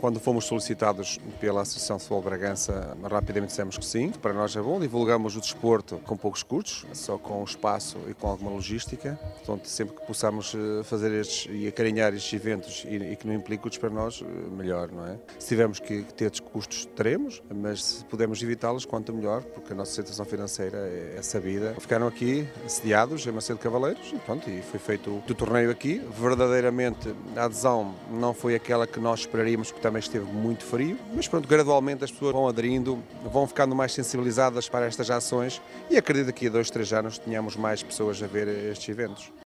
Quando fomos solicitados pela Associação de Futebol de Bragança, rapidamente dissemos que sim. Para nós é bom, divulgamos o desporto com poucos custos, só com espaço e com alguma logística. Portanto, sempre que possamos fazer estes e acarinhar estes eventos e que não implique custos para nós, melhor, não é? Se tivermos que ter estes custos, teremos, mas se pudermos evitá-los, quanto melhor, porque a nossa situação financeira é sabida. Ficaram aqui sediados em Macedo Cavaleiros e foi feito o torneio aqui. Verdadeiramente, a adesão não foi aquela que nós esperaríamos, porque também esteve muito frio, mas pronto, gradualmente as pessoas vão aderindo, vão ficando mais sensibilizadas para estas ações e acredito que daqui a 2, 3 anos tenhamos mais pessoas a ver estes eventos.